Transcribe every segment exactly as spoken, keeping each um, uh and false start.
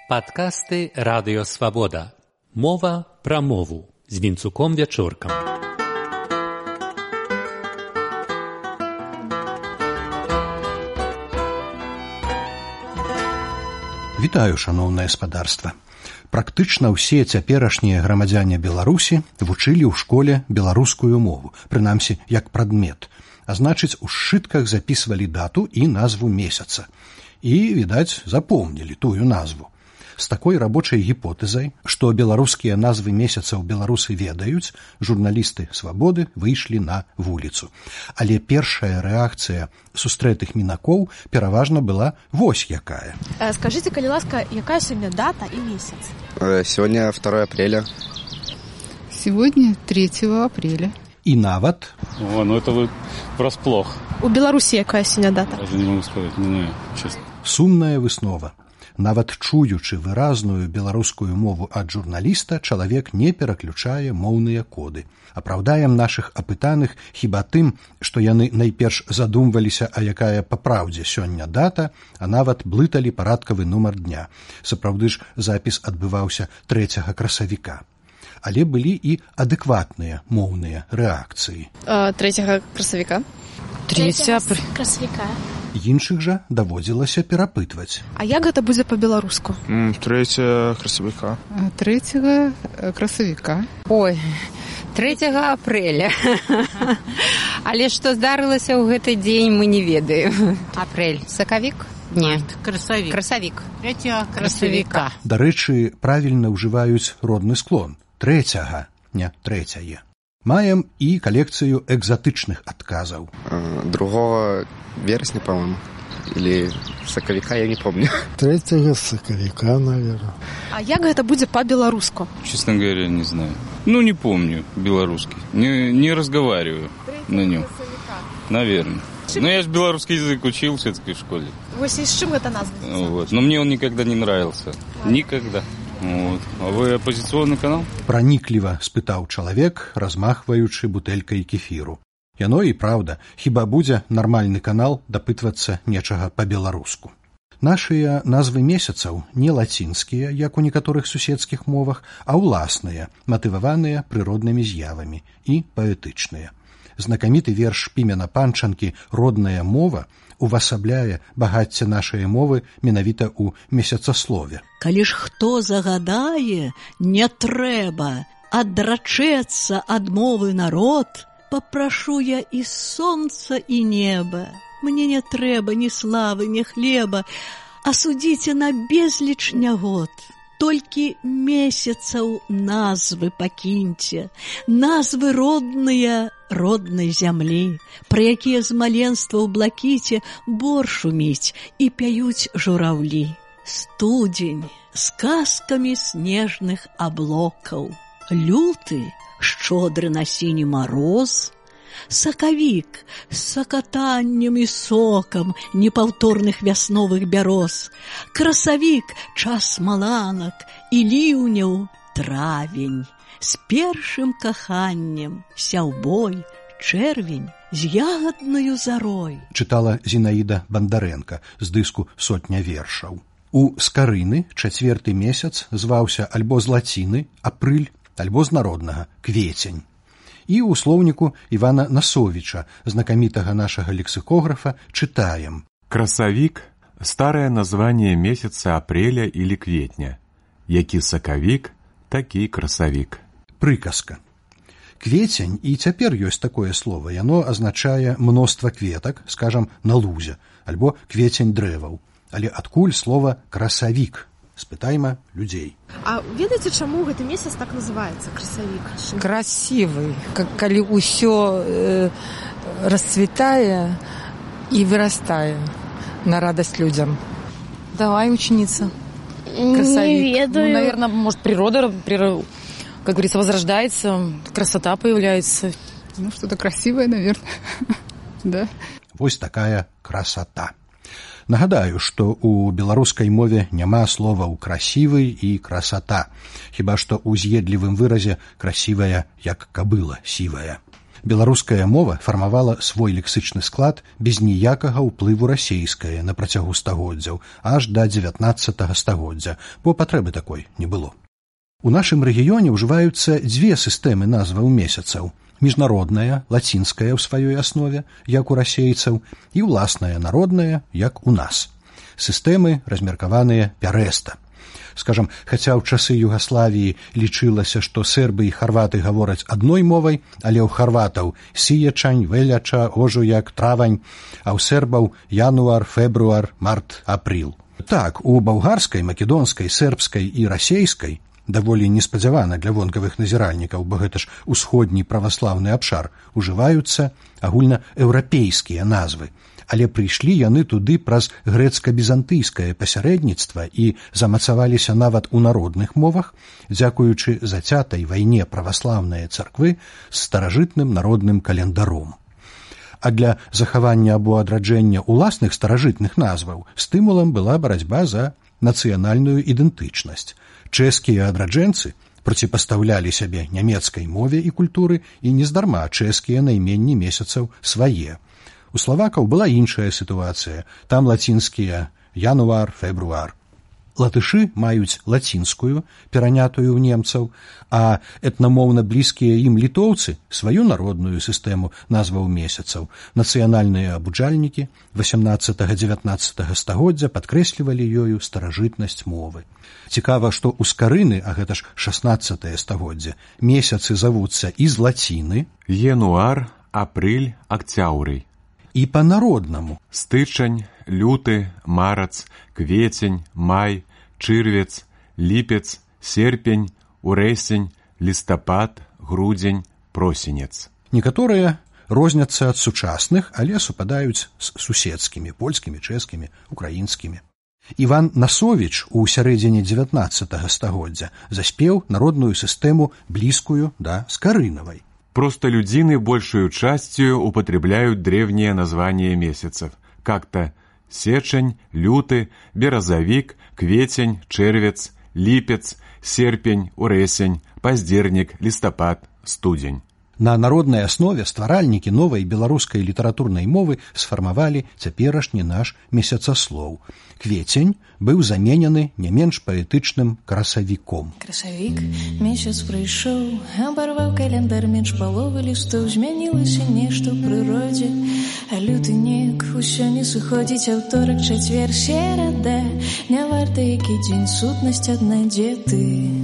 Падкасты Радыё Свабода. Мова пра мову з Вінцуком Вячоркам. Вітаю, шаноўнае спадарства. Практычна ўсе цяперашнія грамадзяне Беларусі вучылі ў школе беларускую мову, прынамсі як прадмет, а значыць, у сшытках запісвалі дату і назву месяца. І, відаць, запомнілі тую назву. З такой рабочай гіпотэзай, што беларускія назвы месяцаў беларусы ведаюць, журналісты «Свабоды» выйшлі на вуліцу. Але першая рэакцыя сустрэтых мінакоў пераважна была вось якая. Скажите, калі ласка, якая сёння дата і месяц? Сегодня второе апреля. Сегодня третьего апреля. І нават... О, ну это вы врасплох. У Беларусі якая сёння дата? Даже не могу сказать, не знаю, честно. Сумная выснова. Нават чуючы выразную беларускую мову ад журналіста, чалавек не пераключае моўныя коды. Апраўдаем нашых апытаных хіба тым, што яны найперш задумваліся, а якая па праўдзе сёння дата, а нават блыталі парадкавы нумар дня. Сапраўды ж запіс адбываўся трэцяга красавіка. Але былі і адэкватныя моўныя рэакцыі. Трэцяга красавіка? Трэцяга красавіка. Іншых жа даводзілася перапытваць. А як гэта будзе па-беларуску? Трэцяга красавіка. Трэцяга красавіка. Ой, трэцяга апрэля. Але што здарылася ў гэты дзень, мы не ведаем. Апрэль. Сакавік? Не. Красавік. Красавік. Трэцяга красавіка. Дарэчы, правільна ўжываюць родны склон. Трэцяга, не трэцяе. Маем і калекцыю экзатычных адказаў. Другого вересня, по-моему. Или сакавіка, я не помню. Третьего сакавіка, наверное. А як гэта будзе па-беларуску? Честно говоря, не знаю. Ну, не помню белорусский. Не, не разговариваю на нем. Наверное. Но я же белорусский язык учил все-таки в школе. Вось і з чым гэта назва? Вот. Но мне он никогда не нравился. Никогда. Вот. А вы оппозиционный канал? Пранікліва спытаў чалавек, размахваючы бутэлькай кефіру. Яно і праўда, хіба будзе нармальны канал дапытвацца нечага па-беларуску. Нашыя назвы месяцаў не лацінскія, як у некаторых суседскіх мовах, а ўласныя, матываваныя прыроднымі з'явамі і паэтычныя. Знакаміты верш Пімена Панчанкі «Родная мова» увасабляе багацце нашай мовы менавіта ў месяцаслове. Калі ж хто загадае, не трэба адрачэцца ад мовы народ, папрашу я і сонца, і неба. Мне не трэба ні славы, ні хлеба, а судзіце на безліч нягод. Толькі месяцаў назвы пакіньце, назвы родныя роднай зямлі, пра якія з маленства ў блакіце бор шуміць і пяюць жураўлі. Студзень з казкамі снежных аблокаў, люты шчодры на сіні мароз, сакавік з сакатаннем і сокам непаўторных вясновых бяроз, красавік час маланак і ліўняў, травень з першым каханнем, сяўбой, чэрвень з ягаднаю зарой. Чытала Зінаіда Бандарэнка з дыску «Сотня вершаў». У скарыны чацвёрты месяц зваўся альбо з лаціны апрыль, альбо з народнага квецень. І ў слоўніку Івана Насовіча, знакамітага нашага лексікографа, чытаем. Красавік – старое название месяца апреля или кветня. Які сакавік, такі красавік. Прыказка. Квецень, і цяпер ёсць такое слово, яно азначае мноства кветак, скажам, на лузе, альбо квецень дрэваў. Але адкуль слова красавік? Спытайма людзей. А ведаеце, чаму гэты месяц так называецца, красавік? Красивый. Калі ўсё э, расцвітае і вырастае на радость людям. Давай, ученица. Красавик. Не ведаю. Ну, наверное, может, природа, природа, как говорится, возрождается, красота появляется. Ну, что-то красивое, наверное. Да. Вось такая красота. Нагадаю, што ў беларускай мове няма словаў красівы і красота, хіба што ў з'едлівым выразе красівая, як кабыла сівая. Беларуская мова фармавала свой лексычны склад без ніякага ўплыву расейскае на працягу стагоддзяў, аж да дзевятнаццатага стагоддзя, бо патрэбы такой не было. У нашым рэгіёне ўжываюцца дзве сістэмы назваў месяцаў: міжнародная, лацінская ў сваёй аснове, як у расейцаў, і ўласная народная, як у нас. Сістэмы размеркаваныя пярэста. Скажам, хаця ў часы Югаславіі лічылася, што сербы і харваты гавораць адной мовай, але ў харватаў сіячань, веляча, ожуяк, травань, а ў сербаў януар, фебруар, март, апрыл. Так, у балгарскай, македонскай, сербскай і расейскай, даволі неспадзявана для вонкавых назіральнікаў, бо гэта ж усходні праваслаўны абшар, ужываюцца агульнаеўрапейскія назвы. Але прыйшлі яны туды праз грэцка-бізантыйскае пасярэдніцтва і замацаваліся нават у народных мовах, дзякуючы зацятай вайне праваслаўныя царквы з старажытным народным календаром. А для захавання або адраджэння ўласных старажытных назваў стымулам была барацьба за нацыянальную ідэнтычнасць. Чэшскія адраджэнцы проціпастаўлялі сябе нямецкай мове і культуры, і нездарма чэшскія найменні месяцаў свае. У славакаў была іншая сітуацыя. Там лацінскія януар, фебруар. Латышы маюць лацінскую, перанятую ў немцаў, а этнамоўна блізкія ім літоўцы сваю народную сістэму назваў месяцаў. Нацыянальныя абуджальнікі васямнаццатага-дзевятнаццатага стагоддзя падкрэслівалі ёю старажытнасць мовы. Цікава, што ў скарыны, а гэта ж шаснаццатае стагоддзе, месяцы завуцца і з лаціны януар, апрыль, акцяўрый. І па-народнаму стычань, люты, марац, квецень, май, чырвец, ліпец, серпень, урэсень, лістапад, грудзень, просенец. Некаторыя розняцца ад сучасных, але супадаюць з суседскімі, польскімі, чэшскімі, украінскімі. Іван Насовіч у сярэдзіне дзевятнаццатага стагоддзя заспеў народную сістэму блізкую да скарынавай. Простолюдины большую частью употребляют древние названия месяцев, как-то сечень, люты, березовик, кветень, червец, липец, серпень, уресень, поздерник, листопад, студень. На народнай аснове стваральнікі новай беларускай літаратурнай мовы сфармавалі цяперашні наш месяцаслоў. Кветень быў заменены не менш паэтычным красавіком. Красавік, месяц прыйшоў, абарваў каляндар менш паловы лістоў, змянілася нешта ў прыродзе, а люты неяк усё не сыходзіць, аўторак, чацвер, серада, не варта які дзень, сутнасць адна, дзе ты?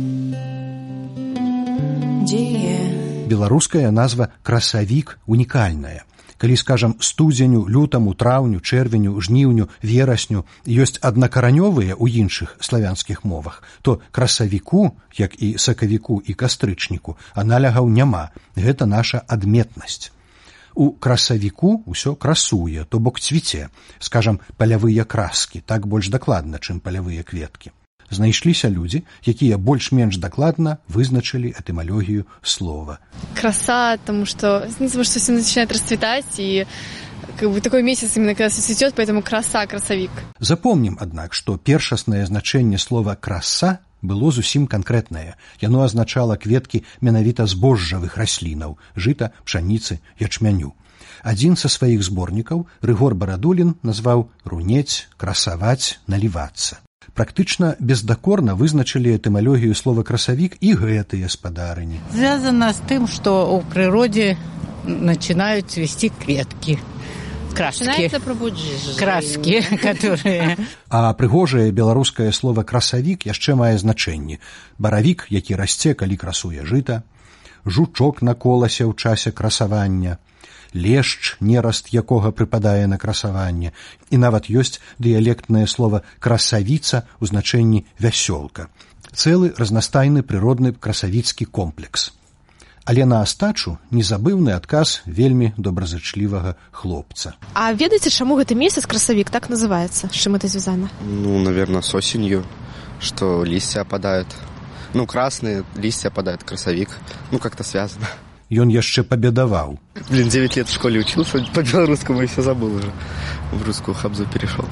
Дзе я? Беларуская назва красавік унікальная. Калі, скажам, студзеню, лютаму, траўню, чэрвеню, жніўню, верасню ёсць аднакаранёвыя ў іншых славянскіх мовах, то красавіку, як і сакавіку і кастрычніку, аналягаў няма. Гэта наша адметнасць. У красавіку ўсё красуе, то бок цвіце, скажам, палявыя краскі, так больш дакладна, чым палявыя кветкі. Знайшліся людзі, якія больш-менш дакладна вызначылі этымалогію слова. Краса, потому что, потому что все начинает расцветать, и как бы такой месяц именно когда все цветет, поэтому краса, красавік. Запомнім, аднак, што першаснае значэнне слова «краса» было зусім канкрэтнае. Яно азначала кветкі менавіта збожжавых раслінаў – жыта, пшаніцы, ячмяню. Адзін са сваіх зборнікаў, Рыгор Барадулін, назваў «рунець», «красаваць», «налівацца». Практычна бездакорна вызначылі этымалогію слова «красавік» і гэтыя спадарыні. Звязана з тым, што ў прыродзе начинают цвести кветкі. Краски. Краски, которые... А прыгожае беларускае слова «красавік» яшчэ мае значэнні. Баравік, які расце, калі красуе жыта, жучок на коласе ў часе красавання, лешч, нераст якога прыпадае на красаванне, і нават ёсць дыялектнае слова «красавіца» у значэнні «вясёлка». Цэлы разнастайны прыродны красавіцкі комплекс. Але на астачу незабыўны адказ вельмі добразычлівага хлопца. А ведаеце, чаму гэты месяц красавік так называецца? З чым это звязана? Ну, наверное, с осенью, что листья опадают. Ну, красные листья опадают, красавик. Ну, как-то связано. Ён яшчэ пабедаваў. Блин, девять лет в школе учился по-белорусскому и все забыл уже. В русскую хабзу перешел.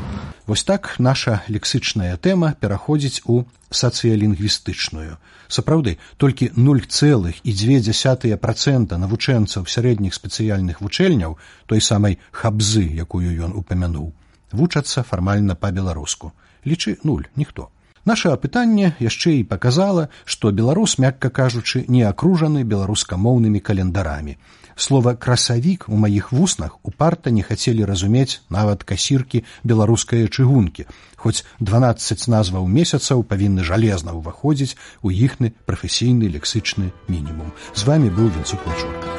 Вось так наша лексычная тэма пераходзіць у сацыялінгвістычную. Сапраўды, толькі нуль цэлых дзве дзясятыя працэнта навучэнцаў сярэдніх спецыяльных вучэльняў, той самай хабзы, якую ён упамянуў, вучацца фармальна па-беларуску. Лічы нуль, ніхто. Наша апытанне яшчэ і паказала, што беларус, мякка кажучы, не акружаны беларускамоўнымі календарамі. Слова «красавік» у маіх вуснах упарта не хацелі разумець нават касіркі беларускае чыгункі, хоць дванаццаць назваў месяцаў павінны жалезна ўваходзіць у іхны прафесійны лексычны мінімум. З вамі быў Вінцук Вячорка.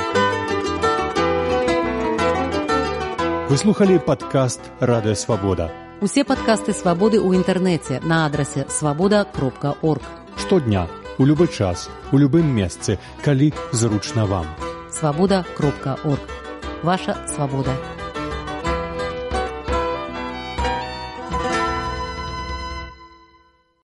Вы слухалі падкаст «Радыё Свабода». Усе падкасты «Свабоды» ў інтэрнэце на адрасе свабода кропка орг. Штодня, у любы час, у любым месцы, калі зручна вам. свабода кропка орг. Ваша свабода.